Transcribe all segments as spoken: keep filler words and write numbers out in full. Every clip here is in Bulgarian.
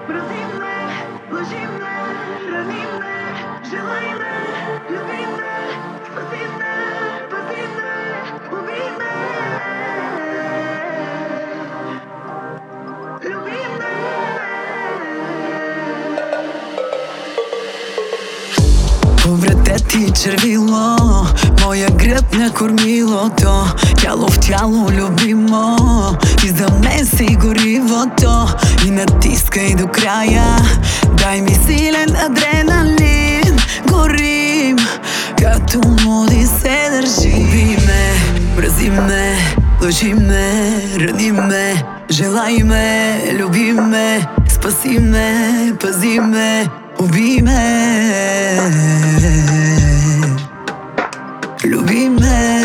Мрази ме, лъжи ме, рани ме, желай ме, люби ме, спаси ме, пази ме, убий ме. Люби ме. По врата ти червило, моя гръб на кормилото, тяло в тяло любимо, ти за мен си горивото. И натискай до края, дай ми силен адреналин, горим, като моди се държи. Уби ме, мрази ме, лъжи ме, рани ме, желай ме, люби ме, спаси ме, пази ме, уби ме, люби ме.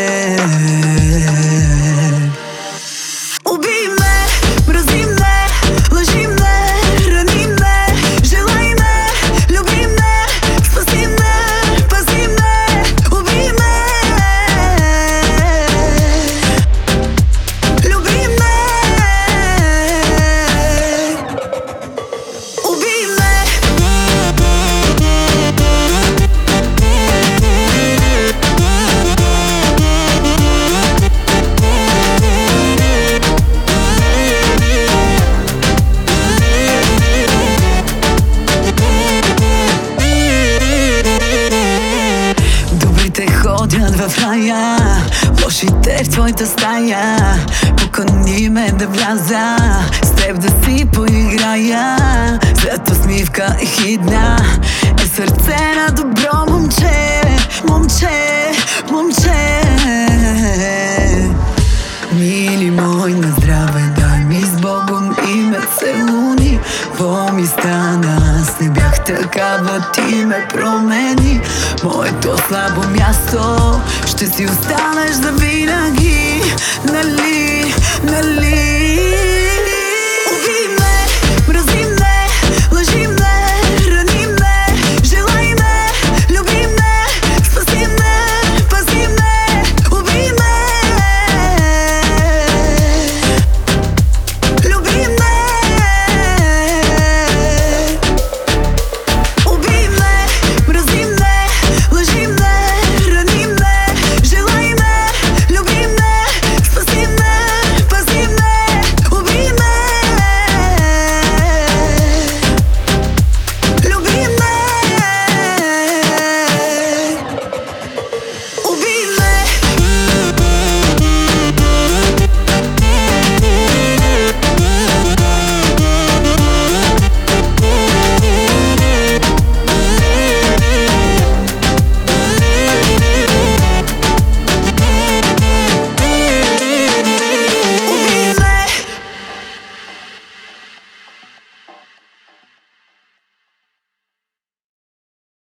Уби ме, мрази ме, лъжи ме, рани ме, желай ме, люби ме, спаси ме, пази ме, уби ме, люби ме, уби ме. Добрите ходят в рая, лошите в твоята стая. Покани ме да вляза, с теб да си поиграя. Злата усмивка е хидна, е сърце на добро момче, момче, момче. Мили мой, на здраве, дай ми с Богом и ме целуни. Какво ми стана, аз не бях такава, ти ме промени. Моето слабо място ще си останеш завинаги, нали, нали.